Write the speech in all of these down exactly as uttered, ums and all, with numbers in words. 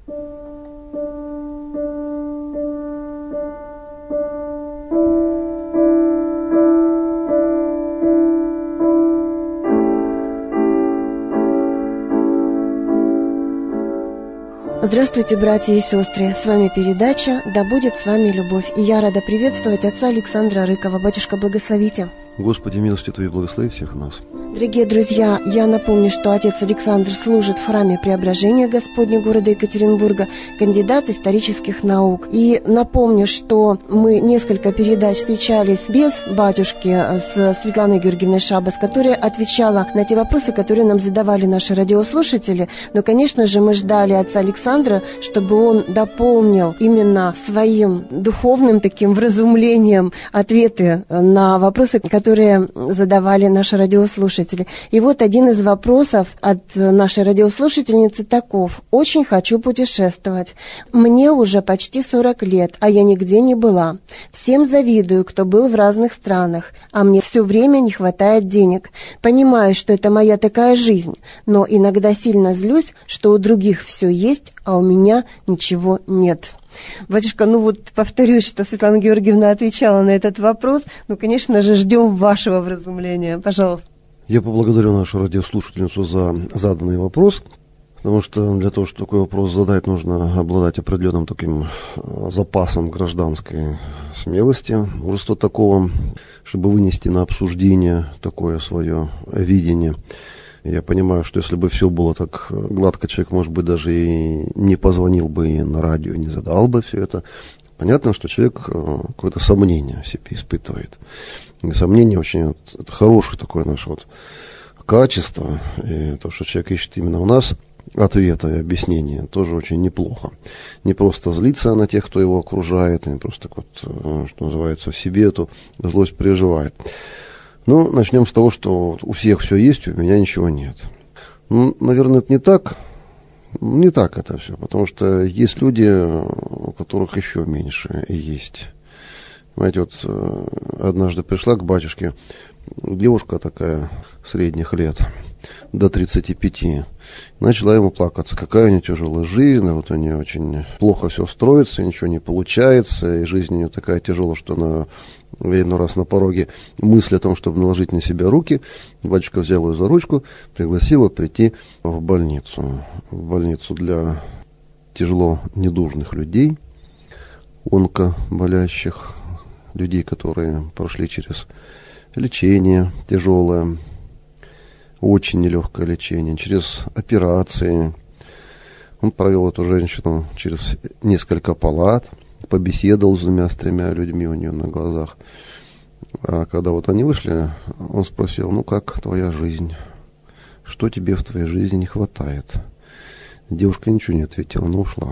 Здравствуйте, братья и сестры! С вами передача «Да будет с вами любовь». И я рада приветствовать отца Александра Рыкова. Батюшка, благословите. Господи, милостью Твоей благослови всех нас. Дорогие друзья, я напомню, что отец Александр служит в храме Преображения Господня города Екатеринбурга, кандидат исторических наук. И напомню, что мы несколько передач встречались без батюшки с Светланой Георгиевной Шабас, которая отвечала на те вопросы, которые нам задавали наши радиослушатели. Но, конечно же, мы ждали отца Александра, чтобы он дополнил именно своим духовным таким вразумлением ответы на вопросы, которые задавали наши радиослушатели. И вот один из вопросов от нашей радиослушательницы таков. «Очень хочу путешествовать. Мне уже почти сорок лет, а я нигде не была. Всем завидую, кто был в разных странах, а мне все время не хватает денег. Понимаю, что это моя такая жизнь, но иногда сильно злюсь, что у других все есть, а у меня ничего нет». Батюшка, ну вот повторюсь, что Светлана Георгиевна отвечала на этот вопрос. Ну, конечно же, ждем вашего вразумления. Пожалуйста. Я поблагодарю нашу радиослушательницу за заданный вопрос, потому что для того, чтобы такой вопрос задать, нужно обладать определенным таким запасом гражданской смелости, мужества такого, чтобы вынести на обсуждение такое свое видение. Я понимаю, что если бы все было так гладко, человек, может быть, даже и не позвонил бы и на радио, не задал бы все это. Понятно, что человек какое-то сомнение в себе испытывает. И сомнение очень это хорошее такое наше вот качество. И то, что человек ищет именно у нас ответа и объяснения, тоже очень неплохо. Не просто злиться на тех, кто его окружает, не просто так вот, что называется, в себе эту злость переживает. Ну, начнем с того, что у всех все есть, у меня ничего нет. Ну, наверное, это не так. Не так это все, потому что есть люди, у которых еще меньше есть. Знаете, вот однажды пришла к батюшке девушка такая средних лет, до тридцати пяти. Начала ему плакаться, какая у нее тяжелая жизнь, вот у нее очень плохо все строится, ничего не получается, и жизнь у нее такая тяжелая, что она один раз на пороге мысль о том, чтобы наложить на себя руки. Батюшка взял ее за ручку, пригласил прийти в больницу. В больницу для тяжело недужных людей, онкоболящих, людей, которые прошли через лечение тяжелое, очень нелегкое лечение, через операции. Он провел эту женщину через несколько палат, побеседовал с двумя, с тремя людьми у нее на глазах. А когда вот они вышли, он спросил: ну как твоя жизнь? Что тебе в твоей жизни не хватает? Девушка ничего не ответила, но ушла.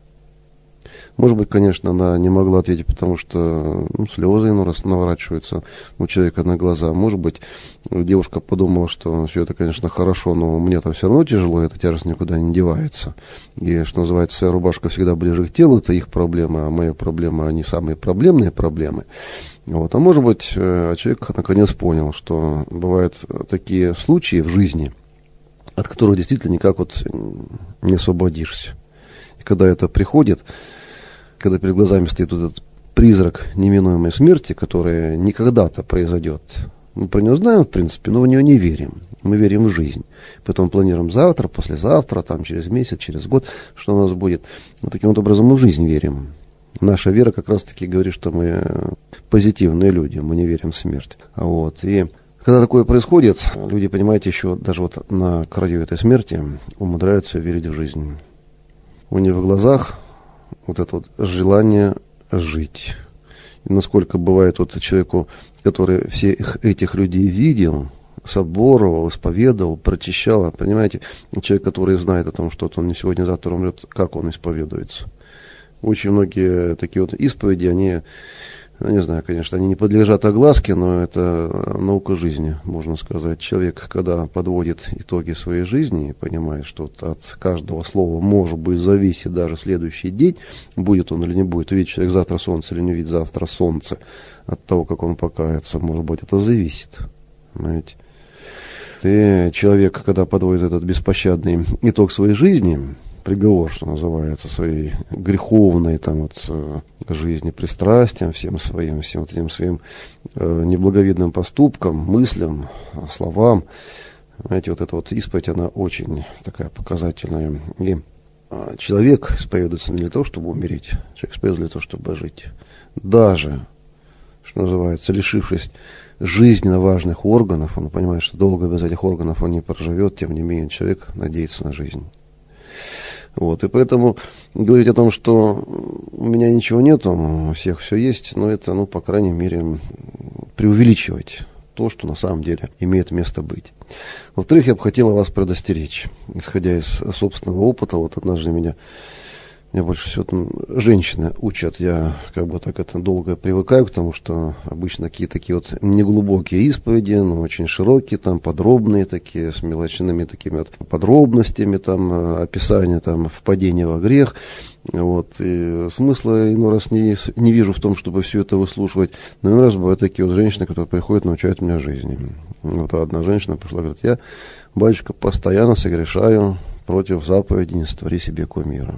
Может быть, конечно, она не могла ответить, потому что ну, слезы иной раз наворачиваются у человека на глаза. Может быть, девушка подумала, что все это, конечно, хорошо, но мне там все равно тяжело, эта тяжесть никуда не девается. И, что называется, своя рубашка всегда ближе к телу, это их проблемы, а мои проблемы, они самые проблемные проблемы. Вот. А может быть, человек наконец понял, что бывают такие случаи в жизни, от которых действительно никак вот не освободишься. И когда это приходит, когда перед глазами стоит вот этот призрак неминуемой смерти, которая никогда-то произойдет. Мы про нее знаем, в принципе, но в нее не верим. Мы верим в жизнь. Поэтому планируем завтра, послезавтра, там, через месяц, через год, что у нас будет. Вот таким вот образом мы в жизнь верим. Наша вера как раз-таки говорит, что мы позитивные люди, мы не верим в смерть. Вот. И когда такое происходит, люди, понимаете, еще даже вот на краю этой смерти умудряются верить в жизнь. У них в глазах вот это вот желание жить. И насколько бывает вот человеку, который всех этих людей видел, соборовал, исповедовал, прочищал, понимаете, человек, который знает о том, что он не сегодня, завтра умрет, как он исповедуется. Очень многие такие вот исповеди, они, ну, не знаю, конечно, они не подлежат огласке, но это наука жизни, можно сказать. Человек, когда подводит итоги своей жизни и понимает, что от каждого слова может быть зависит даже следующий день, будет он или не будет, увидит человек завтра солнце или не увидит завтра солнце, от того, как он покается, может быть, это зависит. Понимаете? И человек, когда подводит этот беспощадный итог своей жизни, приговор, что называется, своей греховной там вот жизни, пристрастиям, всем своим, всем вот этим своим э, неблаговидным поступкам, мыслям, словам. Знаете, вот эта вот исповедь, она очень такая показательная. И э, человек исповедуется не для того, чтобы умереть, человек исповедуется для того, чтобы жить. Даже, что называется, лишившись жизненно важных органов, он понимает, что долго без этих органов он не проживет, тем не менее человек надеется на жизнь. Вот, и поэтому говорить о том, что у меня ничего нету, у всех все есть, но это, ну, по крайней мере, преувеличивать то, что на самом деле имеет место быть. Во-вторых, я бы хотел вас предостеречь, исходя из собственного опыта. Вот однажды меня, меня больше всего там женщины учат, я как бы так это долго привыкаю к тому, что обычно какие-то такие вот неглубокие исповеди, но очень широкие, там подробные такие, с мелочными такими вот подробностями, там описания там впадения во грех. Вот, и смысла иной раз не, не вижу в том, чтобы все это выслушивать. Но иной раз бывают такие вот женщины, которые приходят, научают меня жизни. Вот одна женщина пришла, говорит: я, батюшка, постоянно согрешаю против заповеди «не сотвори себе кумира».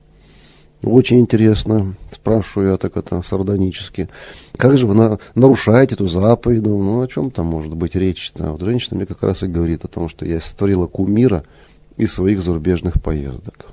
Очень интересно, спрашиваю я так это сардонически: как же вы на, нарушаете эту заповедь? Ну, о чем там может быть речь-то? Вот женщина мне как раз и говорит о том, что я сотворила кумира из своих зарубежных поездок.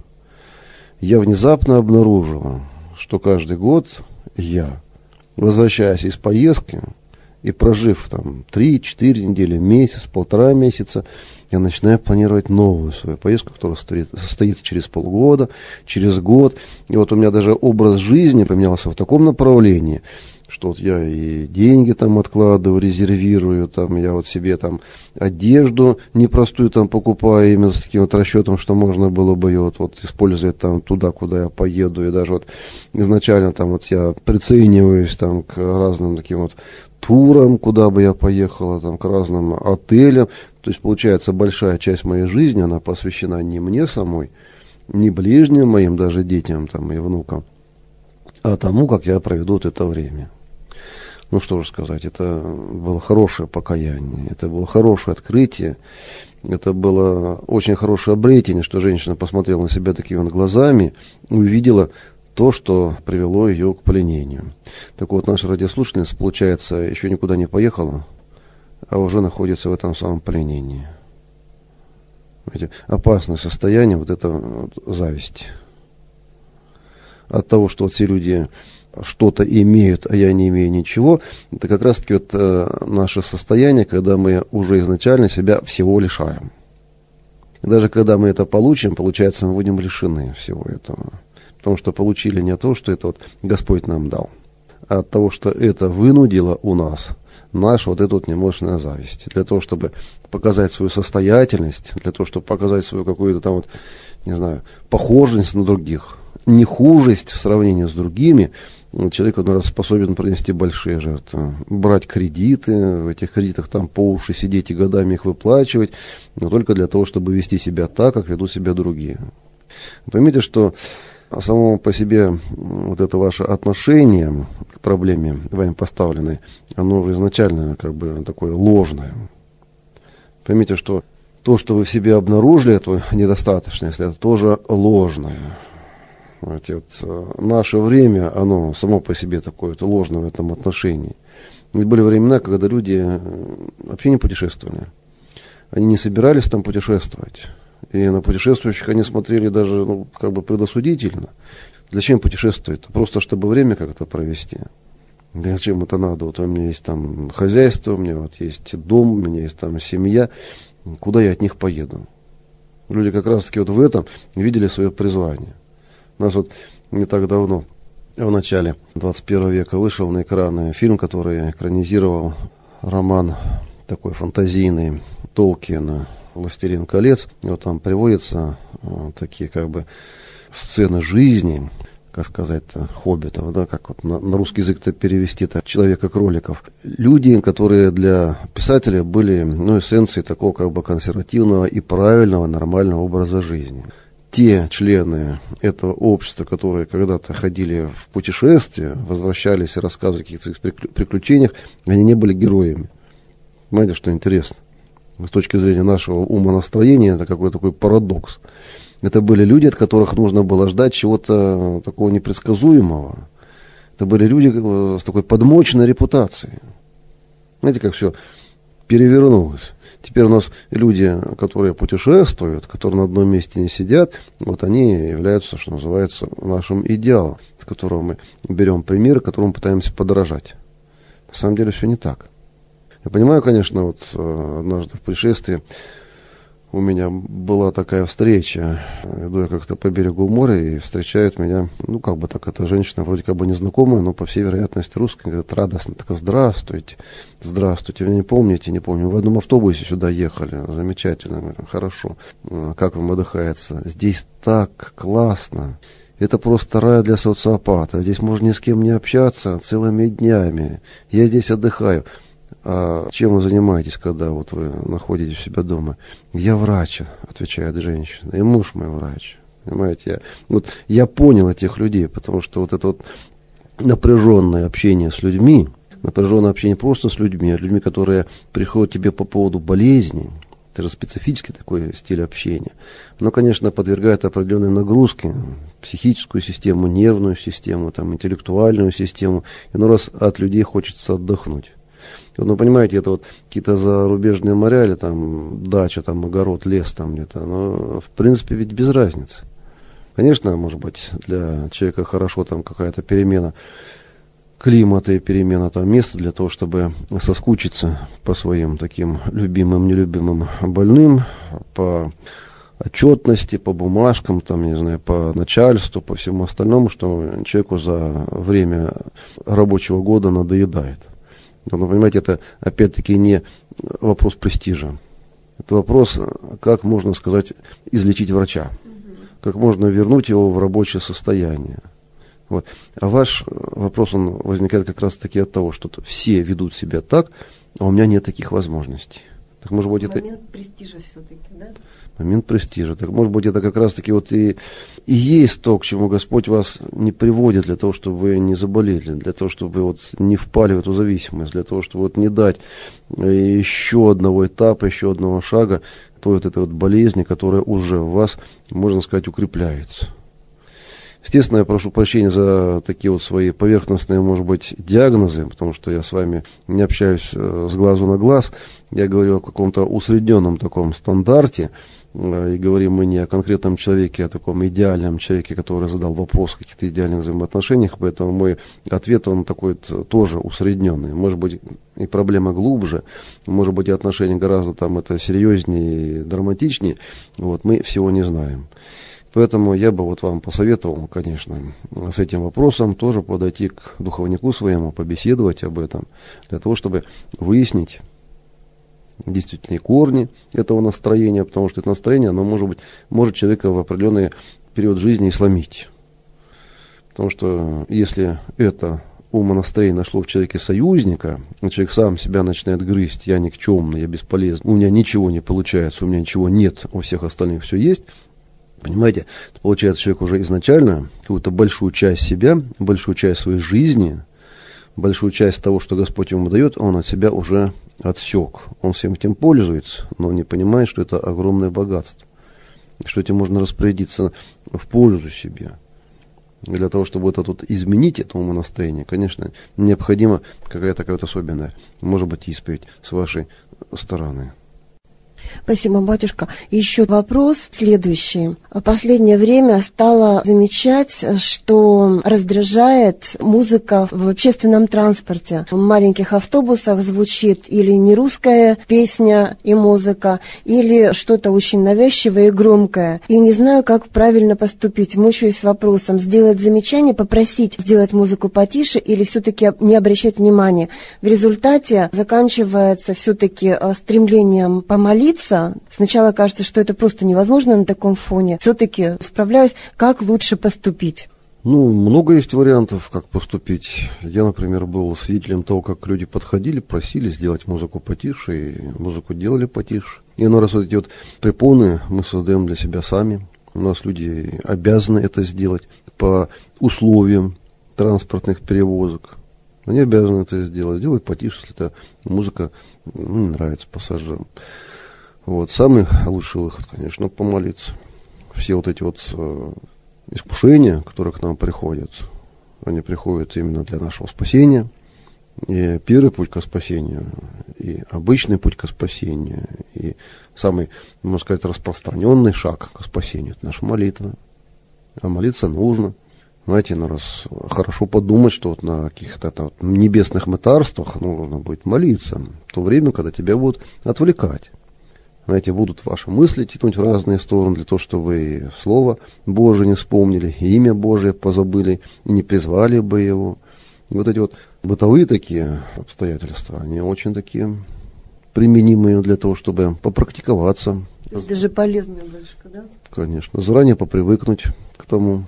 Я внезапно обнаружила, что каждый год я, возвращаясь из поездки и прожив там три-четыре недели, месяц, полтора месяца, я начинаю планировать новую свою поездку, которая состоится через полгода, через год. И вот у меня даже образ жизни поменялся в таком направлении, что вот я и деньги там откладываю, резервирую, там я вот себе там одежду непростую там покупаю, именно с таким вот расчетом, что можно было бы ее вот, вот использовать там туда, куда я поеду. И даже вот изначально там вот я прицениваюсь там к разным таким вот турам, куда бы я поехала, там к разным отелям. То есть, получается, большая часть моей жизни, она посвящена не мне самой, не ближним моим, даже детям там и внукам, а тому, как я проведу вот это время. Ну, что же сказать, это было хорошее покаяние, это было хорошее открытие, это было очень хорошее обретение, что женщина посмотрела на себя такими вот глазами и увидела то, что привело ее к пленению. Так вот, наша радиослушательница, получается, еще никуда не поехала, а уже находится в этом самом пленении. Знаете, опасное состояние, вот это вот зависть. От того, что вот все люди что-то имеют, а я не имею ничего, это как раз-таки вот э, наше состояние, когда мы уже изначально себя всего лишаем. И даже когда мы это получим, получается, мы будем лишены всего этого. Потому что получили не то, что это вот Господь нам дал, а от того, что это вынудило у нас наша вот эта вот немощная зависть. Для того, чтобы показать свою состоятельность, для того, чтобы показать свою какую-то там вот, не знаю, похожесть на других, нехужесть в сравнении с другими, человек одной раз способен принести большие жертвы, брать кредиты, в этих кредитах там по уши сидеть и годами их выплачивать, но только для того, чтобы вести себя так, как ведут себя другие. Поймите, что само по себе вот это ваше отношение к проблеме, вами поставленной, оно уже изначально как бы такое ложное. Поймите, что то, что вы в себе обнаружили, эту недостаточность, это тоже ложное. Вот, наше время, оно само по себе такое ложное в этом отношении. Ведь были времена, когда люди вообще не путешествовали. Они не собирались там путешествовать. И на путешествующих они смотрели даже, ну, как бы предосудительно. Зачем путешествовать? Просто чтобы время как-то провести. Да зачем это надо? Вот у меня есть там хозяйство, у меня вот есть дом, у меня есть там семья. Куда я от них поеду? Люди как раз-таки вот в этом видели свое призвание. У нас вот не так давно, в начале двадцать первого века, вышел на экраны фильм, который экранизировал роман такой фантазийный Толкиена «Властелин колец». И вот там приводятся вот такие как бы сцены жизни, как сказать-то, хоббитов, да, как вот на, на русский язык-то перевести-то, человека-кроликов. Люди, которые для писателя были, ну, эссенцией такого как бы консервативного и правильного, нормального образа жизни. Те члены этого общества, которые когда-то ходили в путешествие, возвращались и рассказывали о каких-то своих приключениях, они не были героями. Понимаете, что интересно? С точки зрения нашего умонастроения, это какой-то такой парадокс. Это были люди, от которых нужно было ждать чего-то такого непредсказуемого. Это были люди с такой подмоченной репутацией. Знаете, как все перевернулось. Теперь у нас люди, которые путешествуют, которые на одном месте не сидят, вот они являются, что называется, нашим идеалом, с которого мы берем примеры, которому пытаемся подражать. На самом деле все не так. Я понимаю, конечно, вот однажды в путешествии у меня была такая встреча. Иду я как-то по берегу моря, и встречает меня, ну, как бы так, эта женщина вроде как бы незнакомая, но, по всей вероятности, русская. Говорит, радостно, так, здравствуйте, здравствуйте. Вы не помните, не помню. В одном автобусе сюда ехали. Замечательно. Говорю, хорошо. Как вам отдыхается? Здесь так классно. Это просто рай для социопата. Здесь можно ни с кем не общаться целыми днями. Я здесь отдыхаю. А чем вы занимаетесь, когда вот вы находитесь у себя дома? Я врач, отвечает женщина, и муж мой врач. Понимаете, я, вот, я понял этих людей, потому что вот это вот напряженное общение с людьми, напряженное общение просто с людьми, а людьми, которые приходят к тебе по поводу болезни, это же специфический такой стиль общения, но, конечно, подвергает определенной нагрузке психическую систему, нервную систему, там, интеллектуальную систему, и ну раз от людей хочется отдохнуть. Ну, понимаете, это вот какие-то зарубежные моря, или там дача, там огород, лес там где-то, но в принципе ведь без разницы. Конечно, может быть, для человека хорошо там какая-то перемена климата и перемена там места для того, чтобы соскучиться по своим таким любимым, нелюбимым больным, по отчетности, по бумажкам, там, не знаю, по начальству, по всему остальному, что человеку за время рабочего года надоедает. Но, понимаете, это опять-таки не вопрос престижа. Это вопрос, как можно сказать, излечить врача. Как можно вернуть его в рабочее состояние. Вот. А ваш вопрос, он возникает как раз-таки от того, что все ведут себя так, а у меня нет таких возможностей. Так, может быть, момент это... престижа все-таки, да? Момент престижа. Так, может быть, это как раз-таки вот и, и есть то, к чему Господь вас не приводит для того, чтобы вы не заболели, для того, чтобы вы вот не впали в эту зависимость, для того, чтобы вот не дать еще одного этапа, еще одного шага той вот этой вот болезни, которая уже в вас, можно сказать, укрепляется. Естественно, я прошу прощения за такие вот свои поверхностные, может быть, диагнозы, потому что я с вами не общаюсь с глазу на глаз. Я говорю о каком-то усредненном таком стандарте, и говорим мы не о конкретном человеке, а о таком идеальном человеке, который задал вопрос о каких-то идеальных взаимоотношениях, поэтому мой ответ, он такой тоже усредненный. Может быть, и проблема глубже, может быть, и отношения гораздо там это серьезнее и драматичнее, вот, мы всего не знаем. Поэтому я бы вот вам посоветовал, конечно, с этим вопросом тоже подойти к духовнику своему, побеседовать об этом, для того, чтобы выяснить действительно корни этого настроения, потому что это настроение, оно может быть, может человека в определенный период жизни и сломить. Потому что если это умонастроение нашло в человеке союзника, и человек сам себя начинает грызть, я никчемный, я бесполезный, у меня ничего не получается, у меня ничего нет, у всех остальных все есть, понимаете, это получается, человек уже изначально какую-то большую часть себя, большую часть своей жизни, большую часть того, что Господь ему дает, он от себя уже отсек. Он всем этим пользуется, но не понимает, что это огромное богатство, что этим можно распорядиться в пользу себе. И для того, чтобы это тут изменить, это умонастроение, конечно, необходима какая-то такая вот особенная, может быть, исповедь с вашей стороны. Спасибо, батюшка. Еще вопрос следующий. В последнее время стала замечать, что раздражает музыка в общественном транспорте. В маленьких автобусах звучит или не русская песня и музыка, или что-то очень навязчивое и громкое. И не знаю, как правильно поступить. Мучаюсь с вопросом, сделать замечание, попросить сделать музыку потише или все-таки не обращать внимания. В результате заканчивается все-таки стремлением помолиться. Сначала кажется, что это просто невозможно на таком фоне. Все-таки справляюсь, как лучше поступить. Ну, много есть вариантов, как поступить. Я, например, был свидетелем того, как люди подходили, просили сделать музыку потише, и музыку делали потише. И ну, раз вот эти вот препоны мы создаем для себя сами, у нас люди обязаны это сделать по условиям транспортных перевозок. Они обязаны это сделать, сделать потише, если эта музыка ну, не нравится пассажирам. Вот. Самый лучший выход, конечно, помолиться. все вот эти вот искушения, которые к нам приходят, они приходят именно для нашего спасения. И первый путь к спасению, и обычный путь к спасению, и самый, можно сказать, распространенный шаг к спасению – это наша молитва. А молиться нужно. Знаете, ну раз хорошо подумать, что вот на каких-то вот небесных мытарствах нужно будет молиться в то время, когда тебя будут отвлекать. Знаете, будут ваши мысли тянуть в разные стороны для того, чтобы вы Слово Божие не вспомнили, и имя Божие позабыли, и не призвали бы его. И вот эти вот бытовые такие обстоятельства, они очень такие применимые для того, чтобы попрактиковаться. То есть даже полезная бабушка, да? Конечно. Заранее попривыкнуть к тому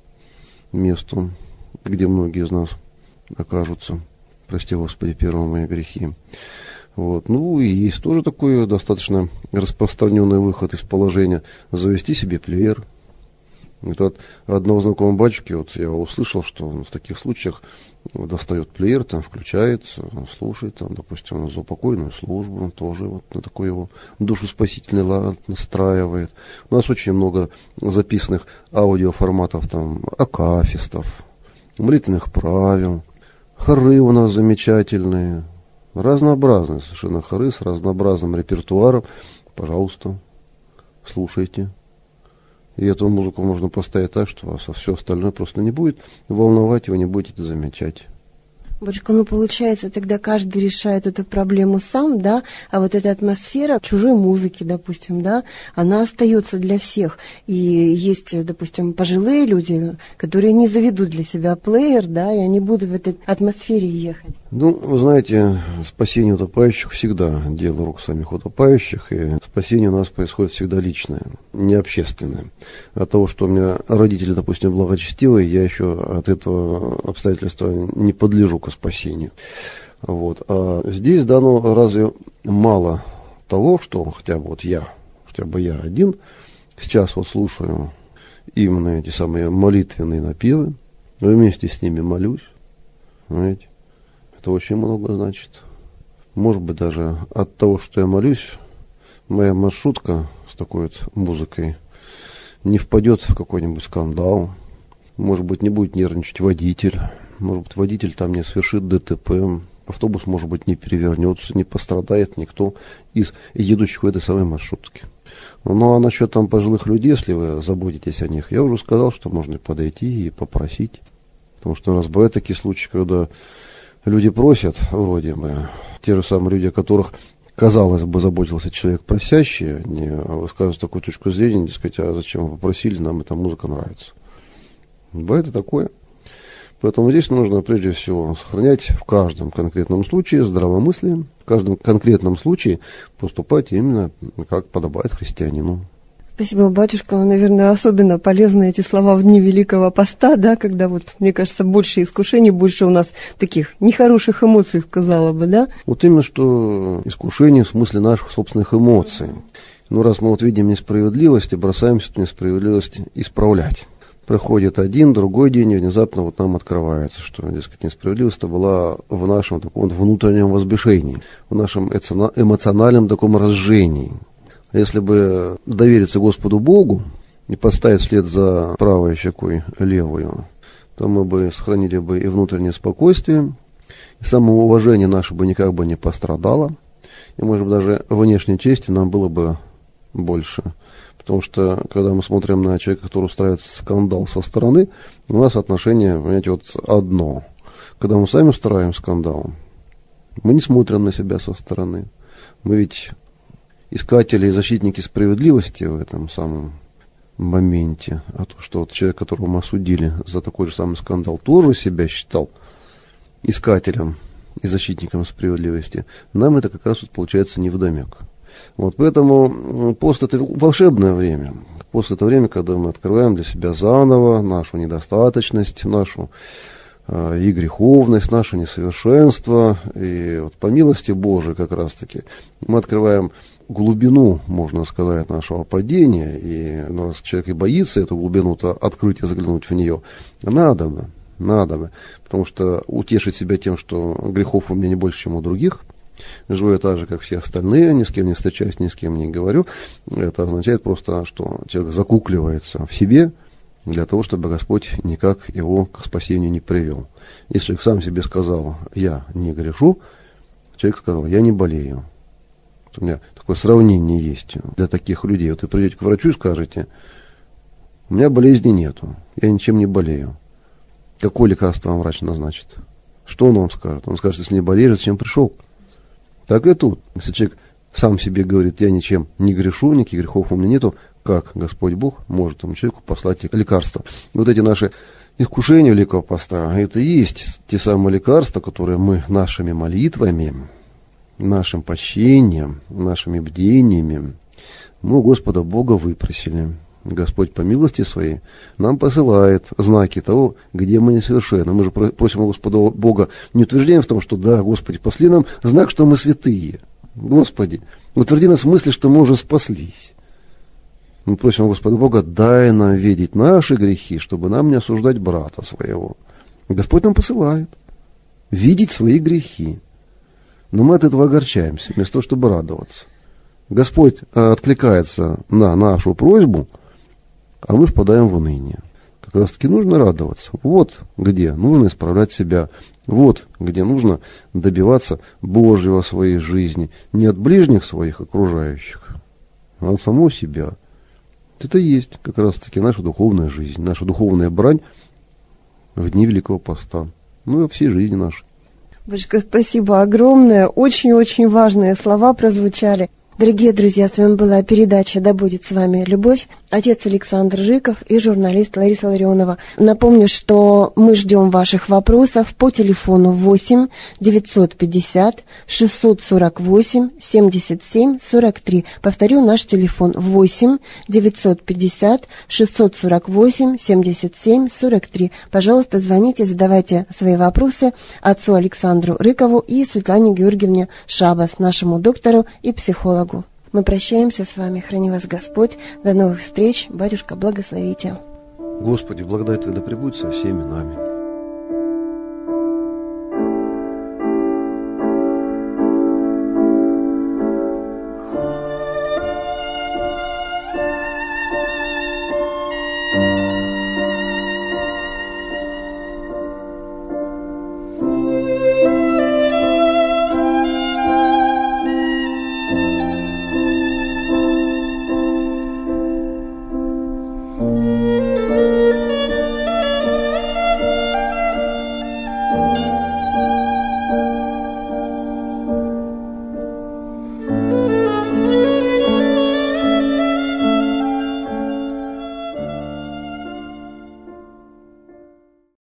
месту, где многие из нас окажутся. Прости, Господи, первые мои грехи. Вот. Ну и есть тоже такой достаточно распространенный выход из положения. Завести себе плеер. Вот от одного знакомого батюшки вот я услышал, что он в таких случаях достает плеер, там включает, слушает, там, допустим, за упокойную службу, он тоже вот на такой его душеспасительный лад настраивает. У нас очень много записанных аудиоформатов, там, акафистов, молитвенных правил, хоры у нас замечательные, разнообразные совершенно хоры с разнообразным репертуаром. Пожалуйста, слушайте. И эту музыку можно поставить так, что вас все остальное просто не будет волновать, и вы не будете это замечать. Батюшка, ну получается, тогда каждый решает эту проблему сам, да, а вот эта атмосфера чужой музыки, допустим, да, она остается для всех. И есть, допустим, пожилые люди, которые не заведут для себя плеер, да, и они будут в этой атмосфере ехать. Ну, вы знаете, спасение утопающих всегда дело рук самих утопающих, и спасение у нас происходит всегда личное, не общественное. От того, что у меня родители, допустим, благочестивые, я еще от этого обстоятельства не подлежу к спасению. Вот. А здесь дано разве мало того, что хотя бы вот я, хотя бы я один, сейчас вот слушаю именно эти самые молитвенные напевы, вместе с ними молюсь, знаете. Это очень много значит. Может быть, даже от того, что я молюсь, моя маршрутка с такой вот музыкой не впадет в какой-нибудь скандал. Может быть, не будет нервничать водитель. Может быть, водитель там не совершит ДТП. Автобус, может быть, не перевернется, не пострадает никто из едущих в этой самой маршрутке. Ну, а насчет там пожилых людей, если вы заботитесь о них, я уже сказал, что можно подойти и попросить. Потому что у нас бывают такие случаи, когда люди просят, вроде бы, те же самые люди, о которых, казалось бы, заботился человек просящий, они высказывают такую точку зрения, дескать, а зачем вы попросили, нам эта музыка нравится. Бывает и такое. Поэтому здесь нужно, прежде всего, сохранять в каждом конкретном случае здравомыслие, в каждом конкретном случае поступать именно как подобает христианину. Спасибо, батюшка. Наверное, особенно полезны эти слова в дни Великого Поста, да, когда вот, мне кажется, больше искушений, больше у нас таких нехороших эмоций, сказала бы, да? Вот именно, что искушение в смысле наших собственных эмоций. Ну, раз мы вот видим несправедливость и бросаемся эту несправедливость исправлять. Проходит один, другой день, и внезапно вот нам открывается, что, дескать, несправедливость-то была в нашем таком внутреннем возвышении, в нашем эмоциональном таком разжении. Если бы довериться Господу Богу и поставить вслед за правой щекой левую, то мы бы сохранили бы и внутреннее спокойствие, и самоуважение наше бы никак бы не пострадало, и, может быть, даже внешней чести нам было бы больше. Потому что, когда мы смотрим на человека, который устраивает скандал со стороны, у нас отношение, понимаете, вот одно. Когда мы сами устраиваем скандал, мы не смотрим на себя со стороны. Мы ведь искатели и защитники справедливости в этом самом моменте. А то, что вот человек, которого мы осудили за такой же самый скандал, тоже себя считал искателем и защитником справедливости, нам это как раз вот получается невдомек. Вот поэтому пост — это волшебное время. Пост — это время, когда мы открываем для себя заново нашу недостаточность, нашу э, и греховность, наше несовершенство. И вот по милости Божией как раз-таки мы открываем глубину, можно сказать, нашего падения. И ну, раз человек и боится эту глубину-то открыть и заглянуть в нее, надо бы, надо бы. Потому что утешить себя тем, что грехов у меня не больше, чем у других, Живу я так же, как все остальные, ни с кем не встречаюсь, ни с кем не говорю. Это означает просто, что человек закукливается в себе для того, чтобы Господь никак его к спасению не привел. Если человек сам себе сказал, я не грешу, человек сказал, я не болею. Вот у меня такое сравнение есть для таких людей. Вот вы придете к врачу и скажете, у меня болезни нету, я ничем не болею. Какое лекарство вам врач назначит? Что он вам скажет? Он скажет, если не болеешь, зачем пришел? Так и тут. Если человек сам себе говорит, я ничем не грешу, никаких грехов у меня нету, как Господь Бог может этому человеку послать лекарства? Вот эти наши искушения Великого Поста, это и есть те самые лекарства, которые мы нашими молитвами, нашим почтением, нашими бдениями мы у Господа Бога выпросили. Господь по милости своей нам посылает знаки того, где мы несовершенны. Мы же просим у Господа Бога не утверждаем в том, что да, Господи, посли нам знак, что мы святые. Господи, утверди нас в мысли, что мы уже спаслись. Мы просим у Господа Бога, дай нам видеть наши грехи, чтобы нам не осуждать брата своего. Господь нам посылает видеть свои грехи. Но мы от этого огорчаемся, вместо того, чтобы радоваться. Господь откликается на нашу просьбу, а мы впадаем в уныние. Как раз таки нужно радоваться. Вот где нужно исправлять себя. Вот где нужно добиваться Божьего в своей жизни. Не от ближних своих окружающих, а от самого себя. Это и есть как раз таки наша духовная жизнь, наша духовная брань в дни Великого Поста. Ну и во всей жизни нашей. Батюшка, спасибо огромное. Очень-очень важные слова прозвучали. Дорогие друзья, с вами была передача «Да будет с вами любовь». Отец Александр Рыков и журналист Лариса Ларионова. Напомню, что мы ждем ваших вопросов по телефону восемь девятьсот пятьдесят шестьсот сорок восемь семьдесят семь сорок три. Повторю, наш телефон восемь девятьсот пятьдесят шестьсот сорок восемь семьдесят семь сорок три. Пожалуйста, звоните, задавайте свои вопросы отцу Александру Рыкову и Светлане Георгиевне Шабас, нашему доктору и психологу. Мы прощаемся с вами. Храни вас Господь. До новых встреч. Батюшка, благословите. Господи, благодать Твоя да пребудет со всеми нами.